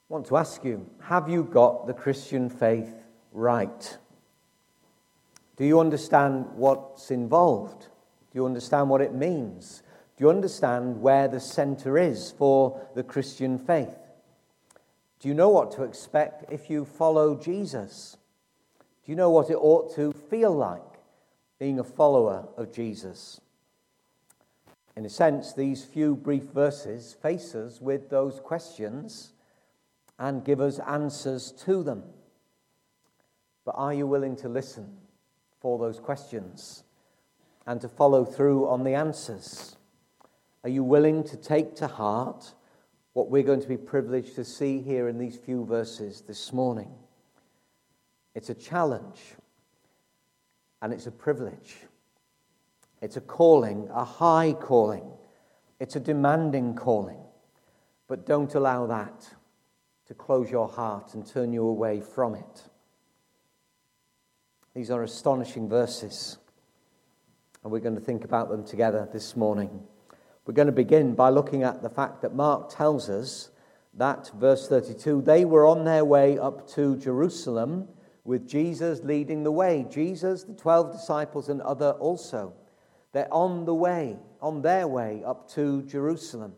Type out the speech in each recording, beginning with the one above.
I want to ask you, have you got the Christian faith right? Do you understand what's involved? Do you understand what it means? Do you understand where the center is for the Christian faith? Do you know what to expect if you follow Jesus? Do you know what it ought to feel like being a follower of Jesus? In a sense, these few brief verses face us with those questions and give us answers to them. But are you willing to listen for those questions and to follow through on the answers? Are you willing to take to heart what we're going to be privileged to see here in these few verses this morning? It's a challenge, and it's a privilege. It's a calling, a high calling. It's a demanding calling. But don't allow that to close your heart and turn you away from it. These are astonishing verses, and we're going to think about them together this morning. We're going to begin by looking at the fact that Mark tells us that, verse 32, they were on their way up to Jerusalem with Jesus leading the way. Jesus, the 12 disciples, and other also. They're on their way up to Jerusalem.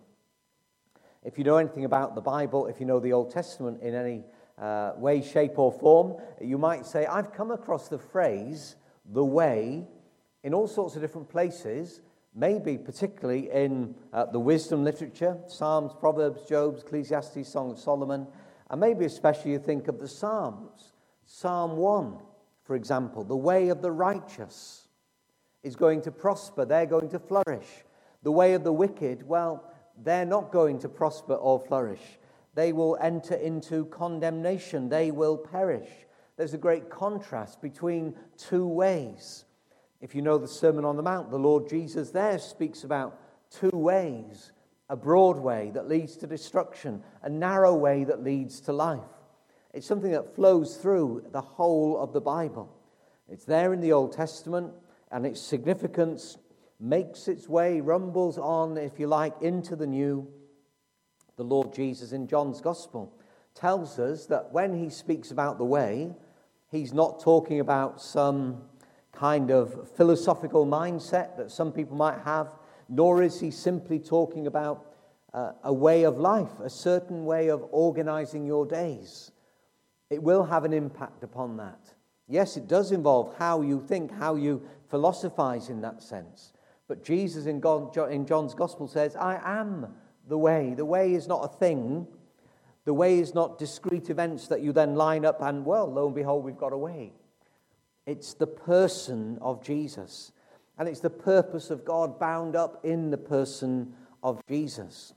If you know anything about the Bible, if you know the Old Testament in any way, shape, or form, you might say, I've come across the phrase, the way, in all sorts of different places, maybe particularly in the wisdom literature, Psalms, Proverbs, Job, Ecclesiastes, Song of Solomon, and maybe especially you think of the Psalms. Psalm 1, for example, the way of the righteous is going to prosper, they're going to flourish. The way of the wicked, well, they're not going to prosper or flourish. They will enter into condemnation. They will perish. There's a great contrast between two ways. If you know the Sermon on the Mount, the Lord Jesus there speaks about two ways. A broad way that leads to destruction, a narrow way that leads to life. It's something that flows through the whole of the Bible. It's there in the Old Testament, and its significance makes its way, rumbles on, if you like, into the New. The Lord Jesus in John's Gospel tells us that when he speaks about the way, he's not talking about some kind of philosophical mindset that some people might have, nor is he simply talking about a way of life, a certain way of organizing your days. It will have an impact upon that. Yes, it does involve how you think, how you philosophize in that sense. But Jesus in John's Gospel says, I am the way. The way is not a thing. The way is not discrete events that you then line up and, well, lo and behold, we've got a way. It's the person of Jesus. And it's the purpose of God bound up in the person of Jesus.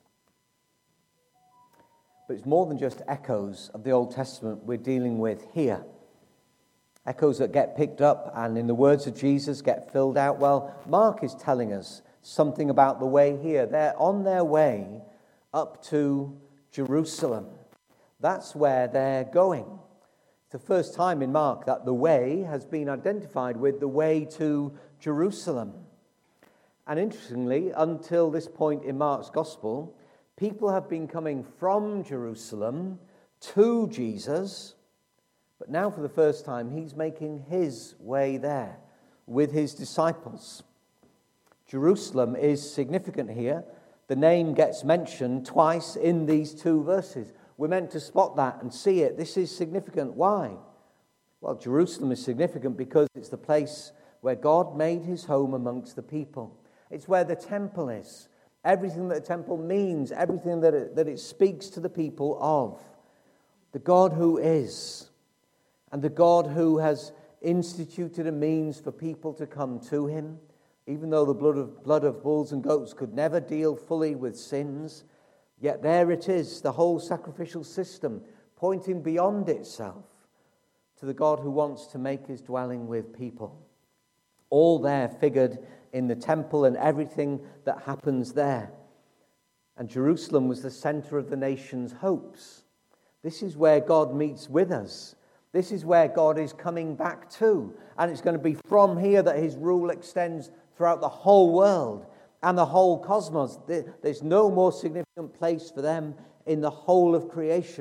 But it's more than just echoes of the Old Testament we're dealing with here. Echoes that get picked up and in the words of Jesus get filled out. Well, Mark is telling us something about the way here. They're on their way up to Jerusalem. That's where they're going. It's the first time in Mark that the way has been identified with the way to Jerusalem. And interestingly, until this point in Mark's Gospel, people have been coming from Jerusalem to Jesus. But now for the first time, he's making his way there with his disciples. Jerusalem is significant here. The name gets mentioned twice in these two verses. We're meant to spot that and see it. This is significant. Why? Well, Jerusalem is significant because it's the place where God made his home amongst the people. It's where the temple is. Everything that the temple means, everything that it speaks to the people of. The God who is. And the God who has instituted a means for people to come to him, even though the blood of bulls and goats could never deal fully with sins, yet there it is, the whole sacrificial system, pointing beyond itself to the God who wants to make his dwelling with people. All there figured in the temple and everything that happens there. And Jerusalem was the center of the nation's hopes. This is where God meets with us. This is where God is coming back to. And it's going to be from here that his rule extends throughout the whole world and the whole cosmos. There's no more significant place for them in the whole of creation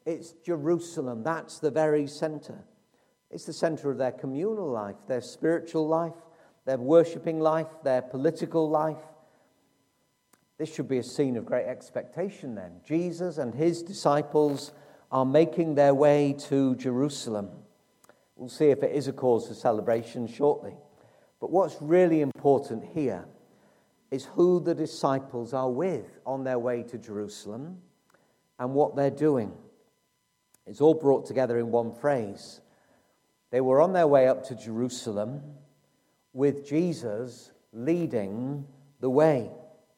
It's Jerusalem. That's the very center. It's the center of their communal life, their spiritual life, their worshipping life, their political life. This should be a scene of great expectation then. Jesus and his disciples are making their way to Jerusalem. We'll see if it is a cause for celebration shortly. But what's really important here is who the disciples are with on their way to Jerusalem and what they're doing. It's all brought together in one phrase. They were on their way up to Jerusalem with Jesus leading the way.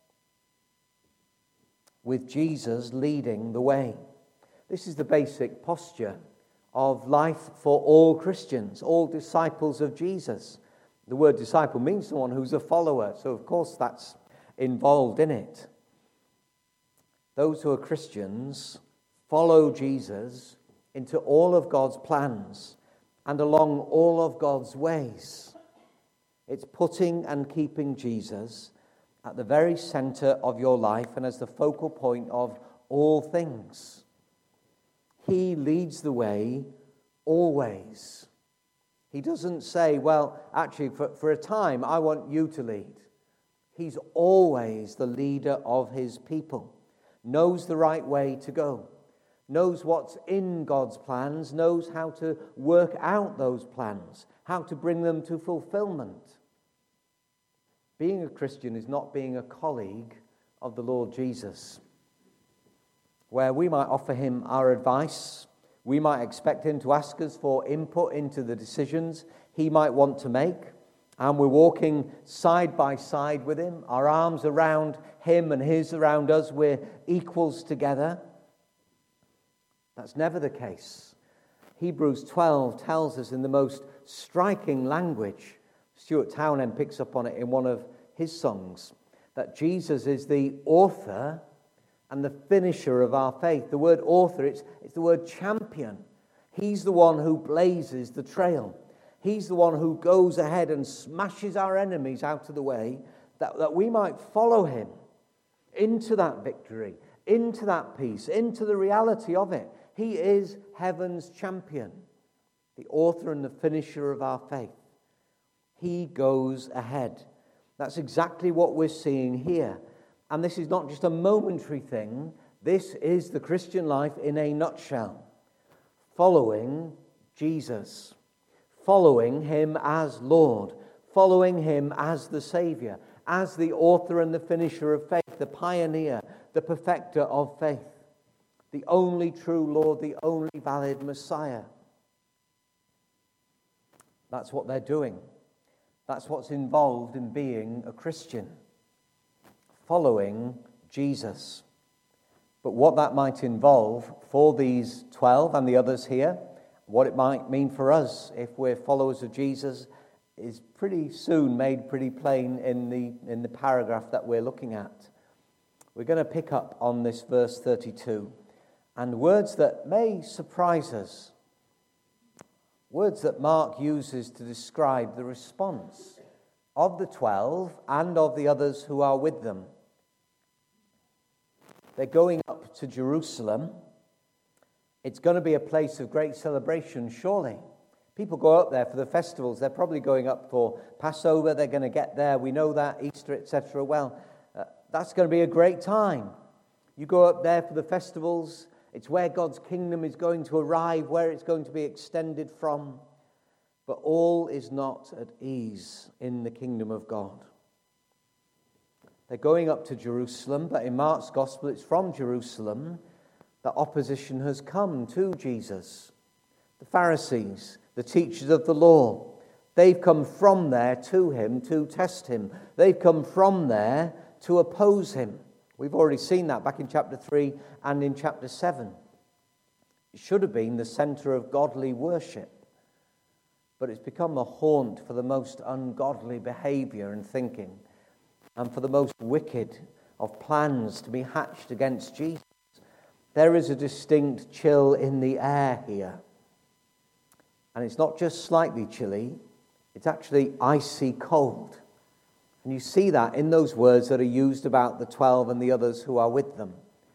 With Jesus leading the way. This is the basic posture of life for all Christians, all disciples of Jesus. The word disciple means someone who's a follower, so of course that's involved in it. Those who are Christians follow Jesus into all of God's plans and along all of God's ways. It's putting and keeping Jesus at the very center of your life and as the focal point of all things. He leads the way always. He doesn't say, well, actually, for a time, I want you to lead. He's always the leader of his people, knows the right way to go, knows what's in God's plans, knows how to work out those plans, how to bring them to fulfillment. Being a Christian is not being a colleague of the Lord Jesus, where we might offer him our advice, we might expect him to ask us for input into the decisions he might want to make, and we're walking side by side with him, our arms around him and his around us, we're equals together. That's never the case. Hebrews 12 tells us in the most striking language, Stuart Townend picks up on it in one of his songs, that Jesus is the author and the finisher of our faith. The word author, it's the word champion. He's the one who blazes the trail. He's the one who goes ahead and smashes our enemies out of the way, that we might follow him into that victory, into that peace, into the reality of it. He is heaven's champion, the author and the finisher of our faith. He goes ahead. That's exactly what we're seeing here. And this is not just a momentary thing. This is the Christian life in a nutshell. Following Jesus. Following him as Lord. Following him as the Savior. As the author and the finisher of faith. The pioneer. The perfecter of faith. The only true Lord. The only valid Messiah. That's what they're doing. That's what's involved in being a Christian. Following Jesus. But what that might involve for these 12 and the others here, what it might mean for us if we're followers of Jesus, is pretty soon made pretty plain in the paragraph that we're looking at. We're going to pick up on this verse 32, and words that may surprise us, words that Mark uses to describe the response of the 12 and of the others who are with them. They're going up to Jerusalem. It's going to be a place of great celebration, surely. People go up there for the festivals. They're probably going up for Passover. They're going to get there. We know that, Easter, etc. Well, that's going to be a great time. You go up there for the festivals. It's where God's kingdom is going to arrive, where it's going to be extended from. But all is not at ease in the kingdom of God. They're going up to Jerusalem, but in Mark's gospel, it's from Jerusalem that opposition has come to Jesus. The Pharisees, the teachers of the law, they've come from there to him to test him. They've come from there to oppose him. We've already seen that back in chapter 3 and in chapter 7. It should have been the center of godly worship, but it's become a haunt for the most ungodly behavior and thinking, and for the most wicked of plans to be hatched against Jesus. There is a distinct chill in the air here. And it's not just slightly chilly, it's actually icy cold. And you see that in those words that are used about the 12 and the others who are with them.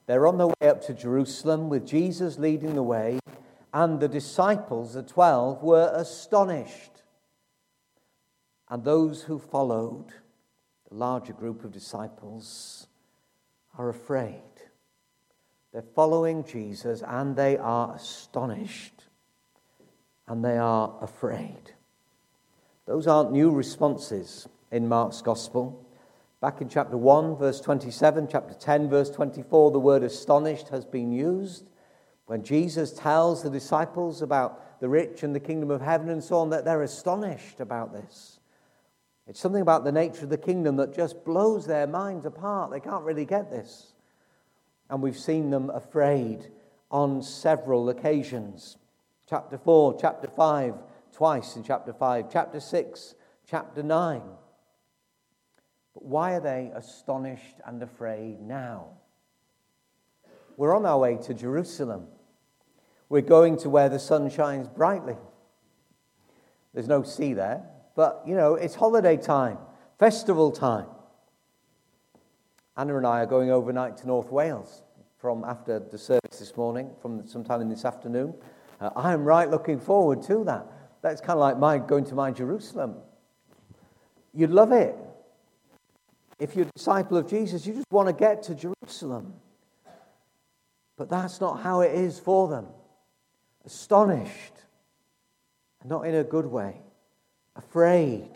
They're on their way up to Jerusalem with Jesus leading the way, and the disciples, the 12, were astonished. And those who followed, the larger group of disciples, are afraid. They're following Jesus and they are astonished and they are afraid. Those aren't new responses in Mark's Gospel. Back in chapter 1, verse 27, chapter 10, verse 24, the word astonished has been used. When Jesus tells the disciples about the rich and the kingdom of heaven and so on, that they're astonished about this. It's something about the nature of the kingdom that just blows their minds apart. They can't really get this. And we've seen them afraid on several occasions. Chapter 4, chapter 5, twice in chapter 5, chapter 6, chapter 9. But why are they astonished and afraid now? We're on our way to Jerusalem. We're going to where the sun shines brightly. There's no sea there, but, it's holiday time, festival time. Anna and I are going overnight to North Wales from after the service this morning, from sometime in this afternoon. I'm right looking forward to that. That's kind of like going to my Jerusalem. You'd love it. If you're a disciple of Jesus, you just want to get to Jerusalem. But that's not how it is for them. Astonished, and not in a good way. Afraid.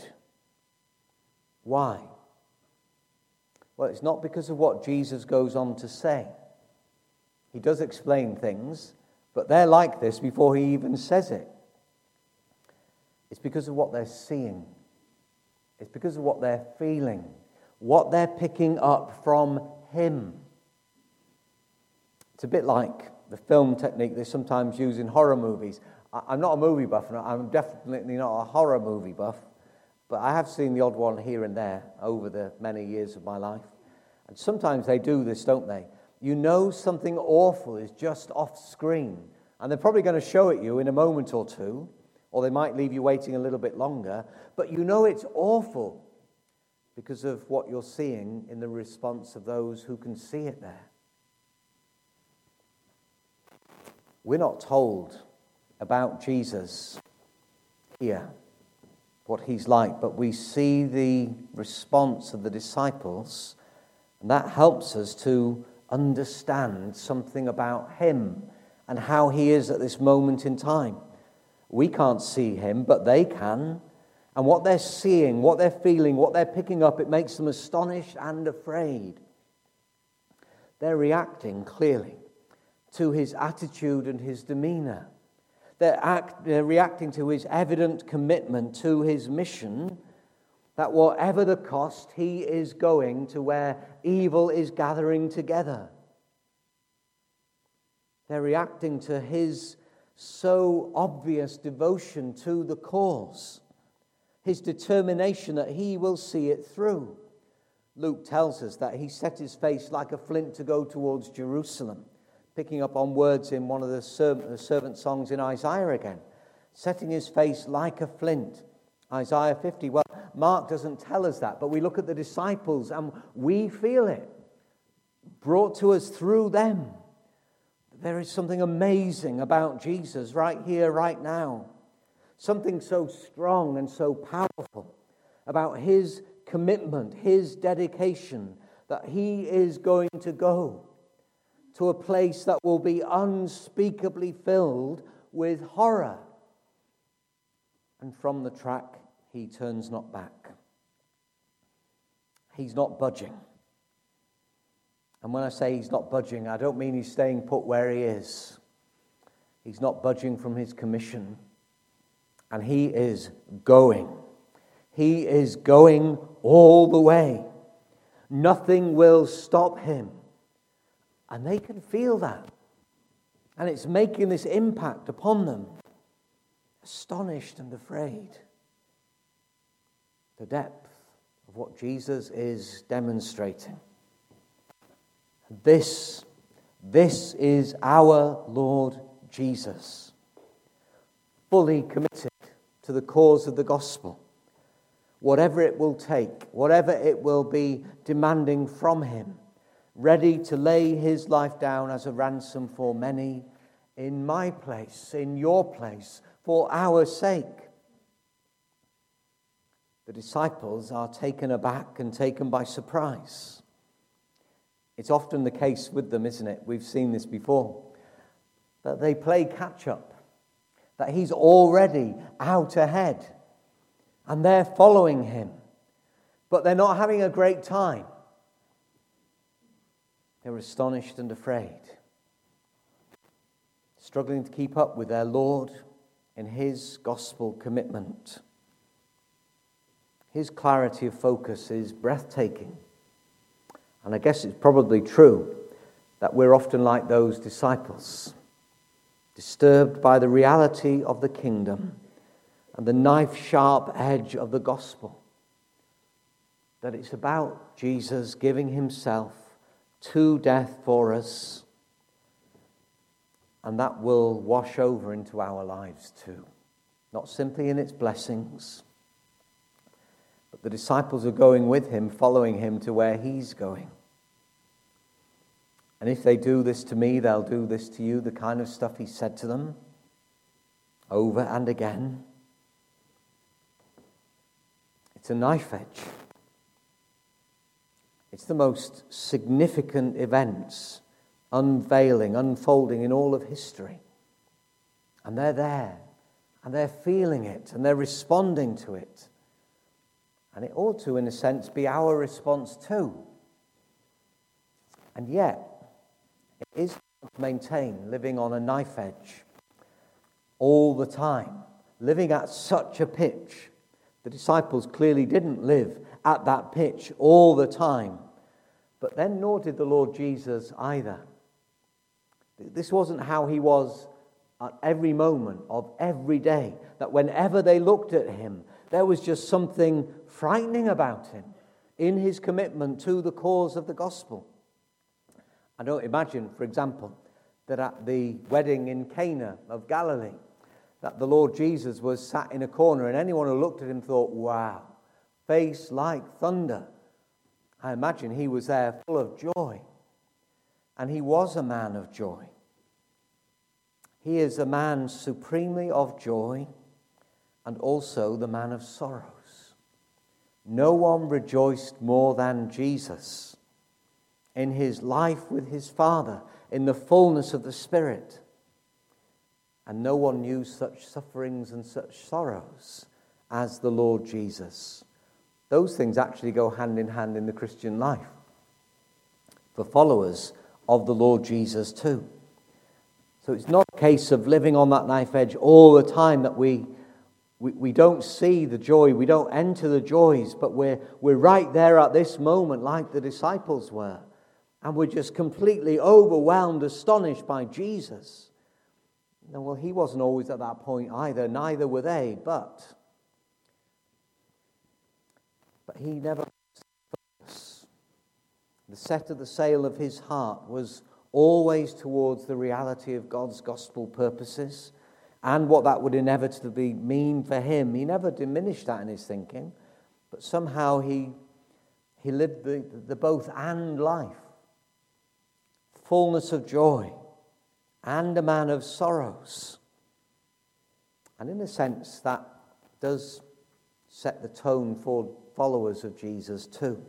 Why? Well, it's not because of what Jesus goes on to say. He does explain things, but they're like this before he even says it. It's because of what they're seeing. It's because of what they're feeling, what they're picking up from him. It's a bit like the film technique they sometimes use in horror movies. I'm not a movie buff, and I'm definitely not a horror movie buff, but I have seen the odd one here and there over the many years of my life. And sometimes they do this, don't they? You know something awful is just off screen, and they're probably going to show it you in a moment or two, or they might leave you waiting a little bit longer, but you know it's awful because of what you're seeing in the response of those who can see it there. We're not told about Jesus here, what he's like, but we see the response of the disciples, and that helps us to understand something about him and how he is at this moment in time. We can't see him, but they can. And what they're seeing, what they're feeling, what they're picking up, it makes them astonished and afraid. They're reacting clearly to his attitude and his demeanor. They're reacting to his evident commitment to his mission, that whatever the cost, he is going to where evil is gathering together. They're reacting to his so obvious devotion to the cause, his determination that he will see it through. Luke tells us that he set his face like a flint to go towards Jerusalem, picking up on words in one of the servant songs in Isaiah again, setting his face like a flint. Isaiah 50. Well, Mark doesn't tell us that, but we look at the disciples and we feel it, brought to us through them. There is something amazing about Jesus right here, right now. Something so strong and so powerful about his commitment, his dedication, that he is going to go to a place that will be unspeakably filled with horror. And from the track, he turns not back. He's not budging. And when I say he's not budging, I don't mean he's staying put where he is. He's not budging from his commission. And he is going. He is going all the way. Nothing will stop him. And they can feel that. And it's making this impact upon them. Astonished and afraid. The depth of what Jesus is demonstrating. This is our Lord Jesus, fully committed to the cause of the gospel, whatever it will take, whatever it will be demanding from him, ready to lay his life down as a ransom for many in my place, in your place, for our sake. The disciples are taken aback and taken by surprise. It's often the case with them, isn't it? We've seen this before. That they play catch-up. That he's already out ahead. And they're following him. But they're not having a great time. They're astonished and afraid. Struggling to keep up with their Lord in his gospel commitment. His clarity of focus is breathtaking. And I guess it's probably true that we're often like those disciples, disturbed by the reality of the kingdom and the knife-sharp edge of the gospel. That it's about Jesus giving himself to death for us, and that will wash over into our lives too. Not simply in its blessings, but the disciples are going with him, following him to where he's going. And if they do this to me, they'll do this to you, the kind of stuff he said to them over and again. It's a knife edge. It's the most significant events unfolding in all of history. And they're there, and they're feeling it, and they're responding to it. And it ought to, in a sense, be our response too. And yet, it is to maintain living on a knife edge all the time, living at such a pitch. The disciples clearly didn't live at that pitch all the time, but then nor did the Lord Jesus either. This wasn't how he was at every moment of every day, that whenever they looked at him, there was just something frightening about him in his commitment to the cause of the gospel. I don't imagine, for example, that at the wedding in Cana of Galilee, that the Lord Jesus was sat in a corner and anyone who looked at him thought, wow, face like thunder. I imagine he was there full of joy. And he was a man of joy. He is a man supremely of joy and also the man of sorrows. No one rejoiced more than Jesus in his life with his Father, in the fullness of the Spirit. And no one knew such sufferings and such sorrows as the Lord Jesus. Those things actually go hand in hand in the Christian life for followers of the Lord Jesus too. So it's not a case of living on that knife edge all the time, that we don't see the joy, we don't enter the joys, but we're right there at this moment like the disciples were. And we're just completely overwhelmed, astonished by Jesus. No, well, he wasn't always at that point either, neither were they, but he never lost. The set of the sail of his heart was always towards the reality of God's gospel purposes and what that would inevitably mean for him. He never diminished that in his thinking, but somehow he lived the both and life. Fullness of joy and a man of sorrows. And in a sense, that does set the tone for followers of Jesus too.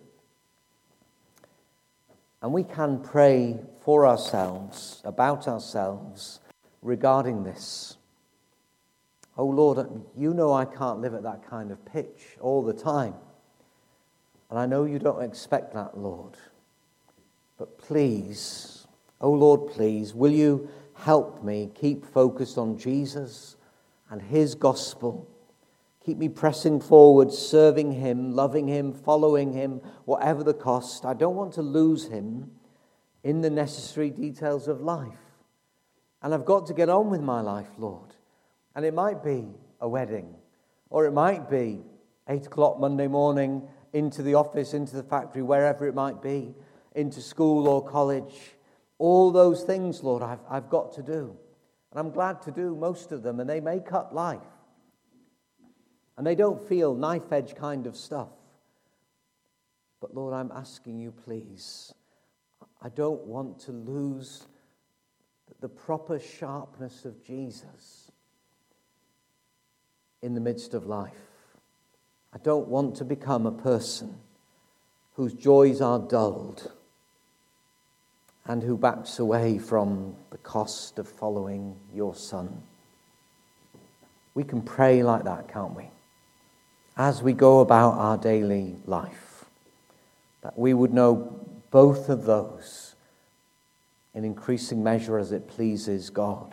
And we can pray for ourselves, about ourselves, regarding this. Oh Lord, you know I can't live at that kind of pitch all the time. And I know you don't expect that, Lord. But please, oh Lord, please, will you help me keep focused on Jesus and his gospel? Keep me pressing forward, serving him, loving him, following him, whatever the cost. I don't want to lose him in the necessary details of life. And I've got to get on with my life, Lord. And it might be a wedding, or it might be 8 o'clock Monday morning into the office, into the factory, wherever it might be, into school or college. All those things, Lord, I've got to do. And I'm glad to do most of them, and they make up life. And they don't feel knife-edge kind of stuff. But Lord, I'm asking you, please, I don't want to lose the proper sharpness of Jesus in the midst of life. I don't want to become a person whose joys are dulled and who backs away from the cost of following your Son. We can pray like that, can't we? As we go about our daily life, that we would know both of those in increasing measure as it pleases God.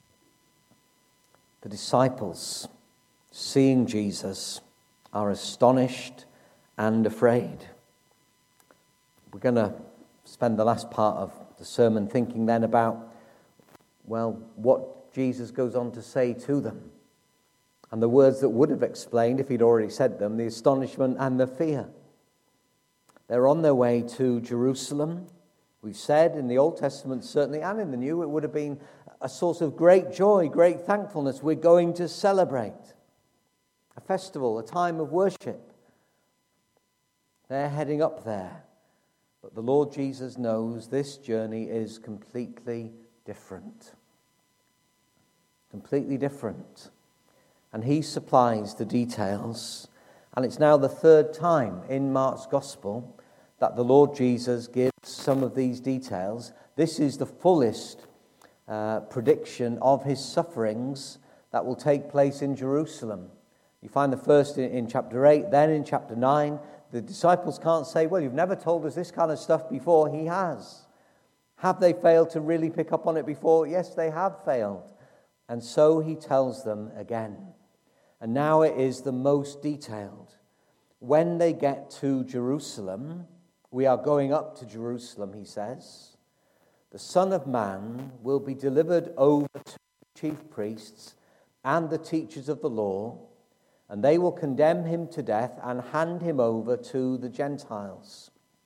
The disciples, seeing Jesus, are astonished and afraid. We're going to spend the last part of the sermon thinking then about, well, what Jesus goes on to say to them. And the words that would have explained, if he'd already said them, the astonishment and the fear. They're on their way to Jerusalem. We've said in the Old Testament, certainly, and in the New, it would have been a source of great joy, great thankfulness. We're going to celebrate a festival, a time of worship. They're heading up there. But the Lord Jesus knows this journey is completely different. Completely different. And he supplies the details. And it's now the third time in Mark's Gospel that the Lord Jesus gives some of these details. This is the fullest prediction of his sufferings that will take place in Jerusalem. You find the first in chapter 8, then in chapter 9. The disciples can't say, well, you've never told us this kind of stuff before. He has. Have they failed to really pick up on it before? Yes, they have failed. And so he tells them again. And now it is the most detailed. When they get to Jerusalem, we are going up to Jerusalem, he says, the Son of Man will be delivered over to the chief priests and the teachers of the law, and they will condemn him to death and hand him over to the Gentiles.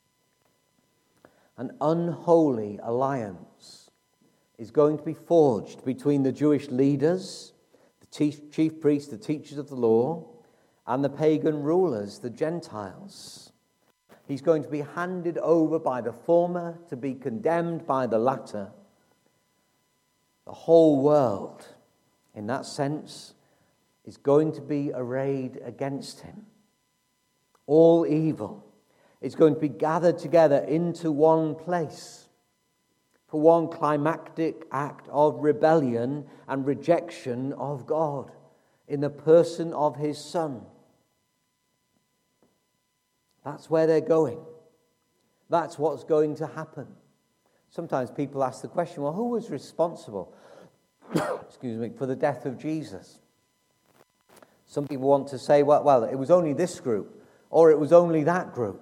An unholy alliance is going to be forged between the Jewish leaders, the chief priests, the teachers of the law, and the pagan rulers, the Gentiles. He's going to be handed over by the former to be condemned by the latter. The whole world, in that sense, is going to be arrayed against him. All evil is going to be gathered together into one place for one climactic act of rebellion and rejection of God in the person of his Son. That's where they're going. That's what's going to happen. Sometimes people ask the question, well, who was responsible for the death of Jesus? Some people want to say, well, it was only this group, or it was only that group.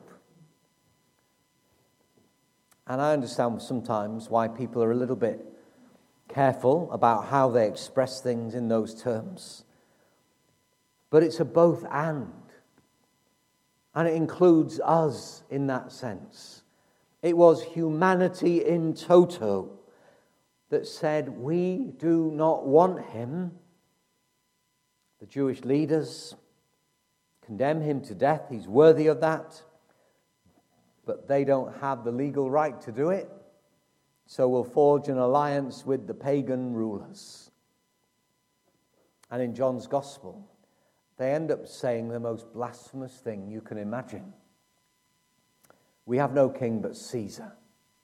And I understand sometimes why people are a little bit careful about how they express things in those terms. But it's a both and. And it includes us in that sense. It was humanity in toto that said, we do not want him. The Jewish leaders condemn him to death. He's worthy of that. But they don't have the legal right to do it. So we'll forge an alliance with the pagan rulers. And in John's Gospel, they end up saying the most blasphemous thing you can imagine. We have no king but Caesar.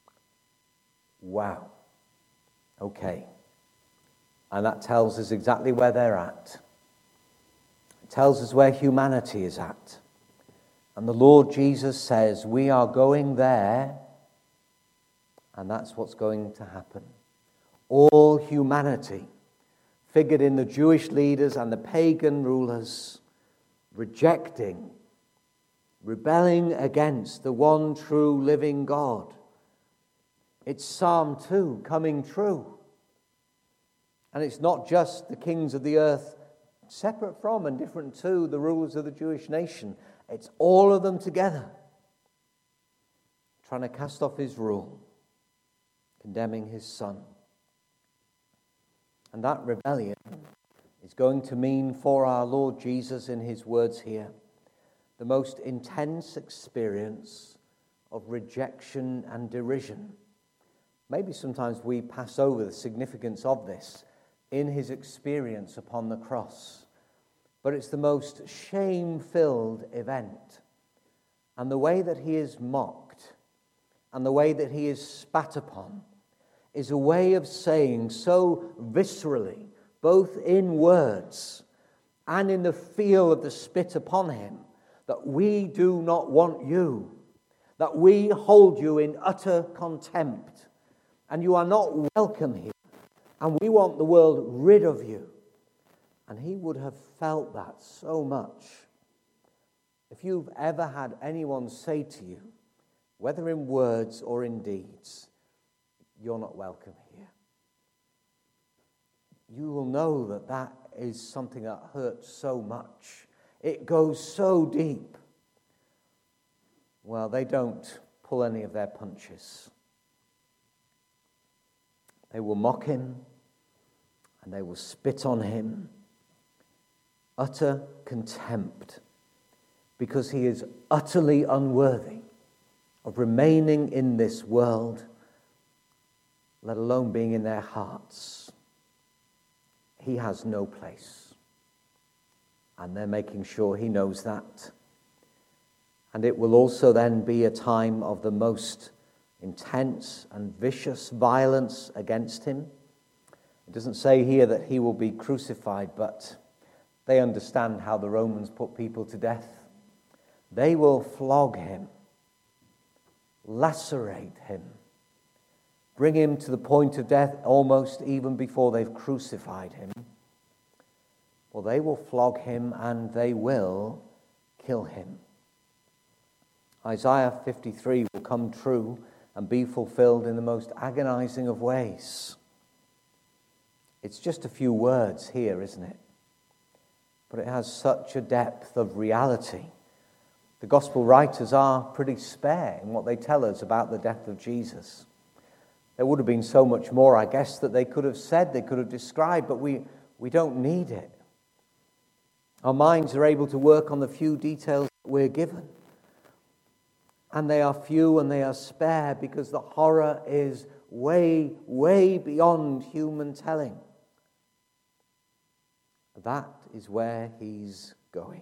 Wow. Okay. And that tells us exactly where they're at. It tells us where humanity is at. And the Lord Jesus says, we are going there, and that's what's going to happen. All humanity figured in the Jewish leaders and the pagan rulers, rejecting, rebelling against the one true living God. It's Psalm 2 coming true. And it's not just the kings of the earth separate from and different to the rulers of the Jewish nation. It's all of them together, trying to cast off his rule, condemning his Son. And that rebellion is going to mean for our Lord Jesus, in his words here, the most intense experience of rejection and derision. Maybe sometimes we pass over the significance of this in his experience upon the cross. But it's the most shame-filled event. And the way that he is mocked and the way that he is spat upon is a way of saying so viscerally, both in words and in the feel of the spit upon him, that we do not want you, that we hold you in utter contempt, and you are not welcome here, and we want the world rid of you. And he would have felt that so much. If you've ever had anyone say to you, whether in words or in deeds, you're not welcome here, you will know that that is something that hurts so much. It goes so deep. Well, they don't pull any of their punches. They will mock him and they will spit on him. Utter contempt, because he is utterly unworthy of remaining in this world, let alone being in their hearts. He has no place. And they're making sure he knows that. And it will also then be a time of the most intense and vicious violence against him. It doesn't say here that he will be crucified, but they understand how the Romans put people to death. They will flog him, lacerate him, bring him to the point of death almost even before they've crucified him. Well, they will flog him and they will kill him. Isaiah 53 will come true and be fulfilled in the most agonizing of ways. It's just a few words here, isn't it? But it has such a depth of reality. The gospel writers are pretty spare in what they tell us about the death of Jesus. There would have been so much more, I guess, that they could have said, they could have described, but we don't need it. Our minds are able to work on the few details that we're given. And they are few and they are spare because the horror is way, way beyond human telling. That is where he's going.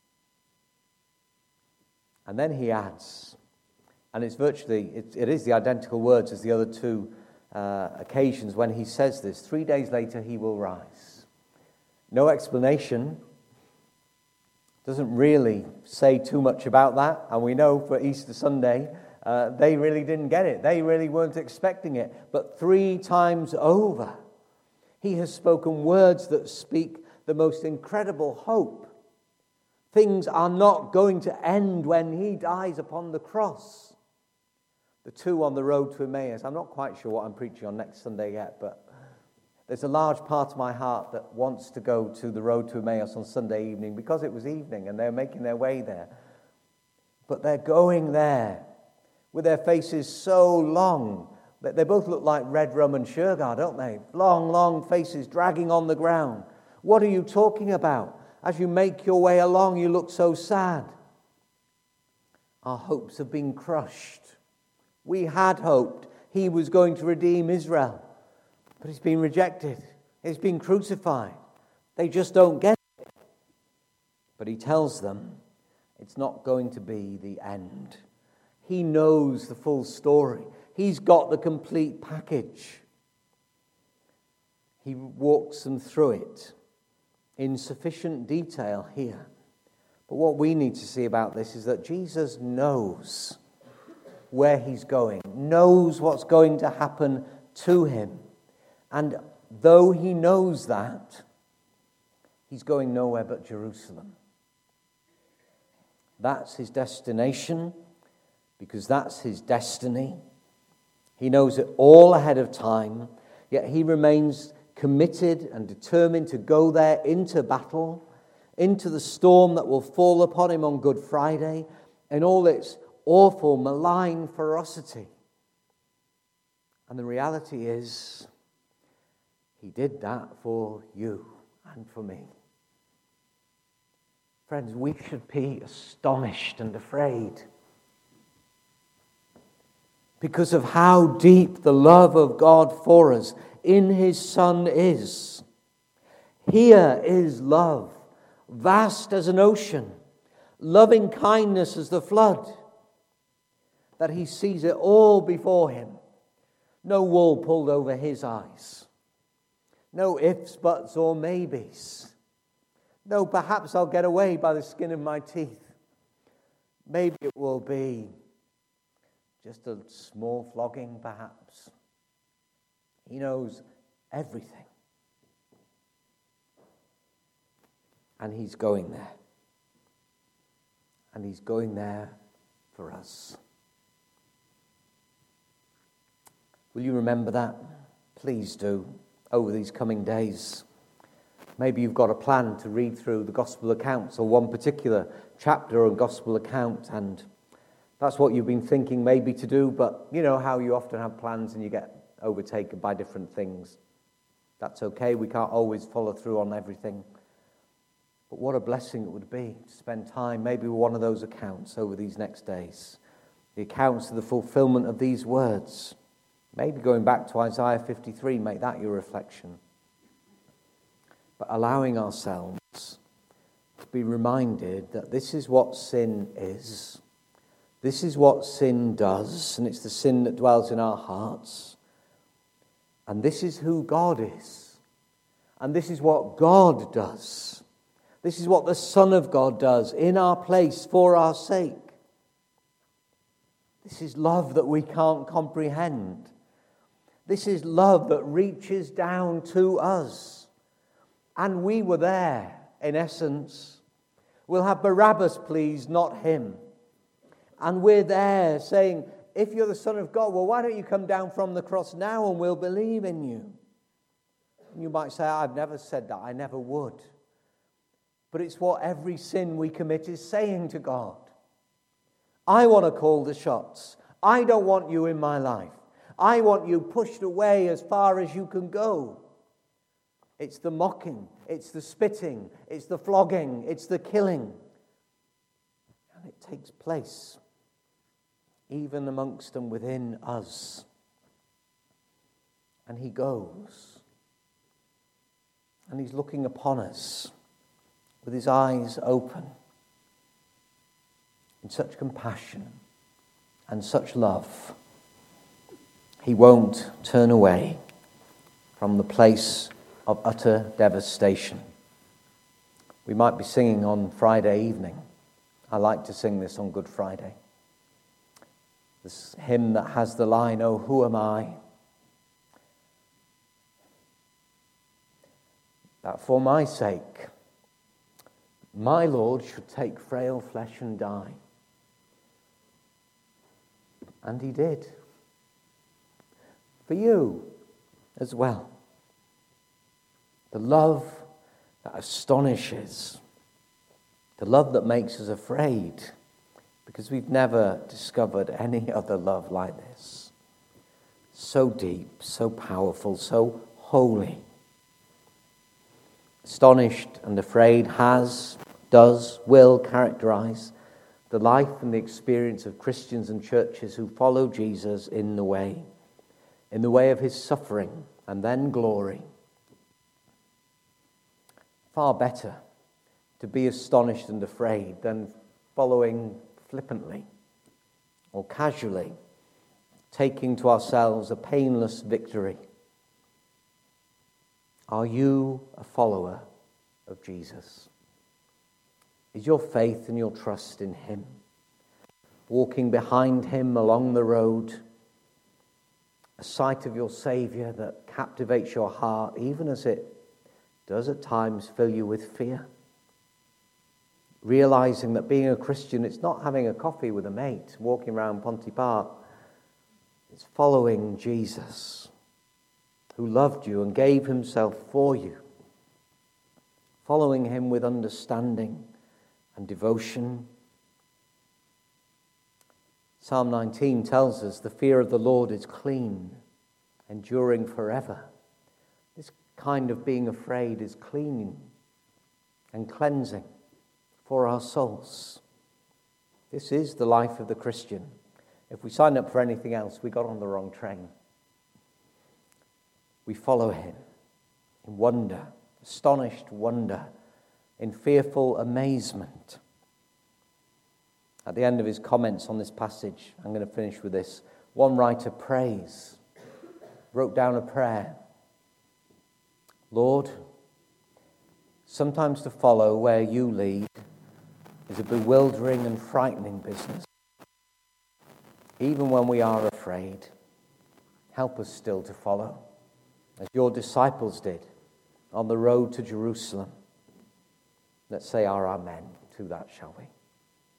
And then he adds, and it's virtually, it is the identical words as the other two occasions when he says this, 3 days later he will rise. No explanation. Doesn't really say too much about that. And we know for Easter Sunday, they really didn't get it. They really weren't expecting it. But 3 times over, he has spoken words that speak the most incredible hope. Things are not going to end when he dies upon the cross. The two on the road to Emmaus. I'm not quite sure what I'm preaching on next Sunday yet, but there's a large part of my heart that wants to go to the road to Emmaus on Sunday evening because it was evening and they're making their way there. But they're going there with their faces so long that they both look like Red Rum and Shergar, don't they? Long, long faces dragging on the ground. What are you talking about? As you make your way along, you look so sad. Our hopes have been crushed. We had hoped he was going to redeem Israel. But he's been rejected. He's been crucified. They just don't get it. But he tells them it's not going to be the end. He knows the full story. He's got the complete package. He walks them through it in sufficient detail here. But what we need to see about this is that Jesus knows where he's going, knows what's going to happen to him. And though he knows that, he's going nowhere but Jerusalem. That's his destination, because that's his destiny. He knows it all ahead of time, yet he remains committed and determined to go there into battle, into the storm that will fall upon him on Good Friday, in all its awful, malign ferocity. And the reality is, he did that for you and for me. Friends, we should be astonished and afraid. because of how deep the love of God for us in his Son is. Here is love, vast as an ocean, loving kindness as the flood, that he sees it all before him. No wool pulled over his eyes. No ifs, buts, or maybes. No, perhaps I'll get away by the skin of my teeth. Maybe it will be just a small flogging, perhaps. He knows everything. And he's going there. And he's going there for us. Will you remember that? Please do, over these coming days. Maybe you've got a plan to read through the gospel accounts or one particular chapter or gospel account, and that's what you've been thinking maybe to do, but you know how you often have plans and you get overtaken by different things. That's okay, we can't always follow through on everything. But what a blessing it would be to spend time maybe with one of those accounts over these next days. The accounts of the fulfillment of these words. Maybe going back to Isaiah 53, make that your reflection. But allowing ourselves to be reminded that this is what sin is. This is what sin does, and it's the sin that dwells in our hearts. And this is who God is. And this is what God does. This is what the Son of God does in our place for our sake. This is love that we can't comprehend. This is love that reaches down to us. And we were there, in essence. We'll have Barabbas, please, not him. And we're there saying, if you're the Son of God, well, why don't you come down from the cross now and we'll believe in you? And you might say, I've never said that. I never would. But it's what every sin we commit is saying to God. I want to call the shots. I don't want you in my life. I want you pushed away as far as you can go. It's the mocking, it's the spitting, it's the flogging, it's the killing. And it takes place even amongst and within us. And he goes. And he's looking upon us with his eyes open in such compassion and such love. He won't turn away from the place of utter devastation. We might be singing on Friday evening. I like to sing this on Good Friday. This hymn that has the line, "Oh, who am I?" That for my sake, my Lord should take frail flesh and die. And he did. For you as well. The love that astonishes. The love that makes us afraid. Because we've never discovered any other love like this. So deep, so powerful, so holy. Astonished and afraid does, will characterize the life and the experience of Christians and churches who follow Jesus in the way of his suffering and then glory. Far better to be astonished and afraid than following flippantly or casually, taking to ourselves a painless victory. Are you a follower of Jesus? Is your faith and your trust in him? Walking behind him along the road, a sight of your Saviour that captivates your heart, even as it does at times fill you with fear. Realizing that being a Christian, it's not having a coffee with a mate, walking around Ponty Park. It's following Jesus, who loved you and gave himself for you. Following him with understanding and devotion. Psalm 19 tells us the fear of the Lord is clean, enduring forever. This kind of being afraid is cleaning and cleansing for our souls. This is the life of the Christian. If we signed up for anything else, we got on the wrong train. We follow him in wonder, astonished wonder, in fearful amazement. At the end of his comments on this passage, I'm going to finish with this. One writer prays, wrote down a prayer. Lord, sometimes to follow where you lead is a bewildering and frightening business. Even when we are afraid, help us still to follow, as your disciples did on the road to Jerusalem. Let's say our amen to that, shall we?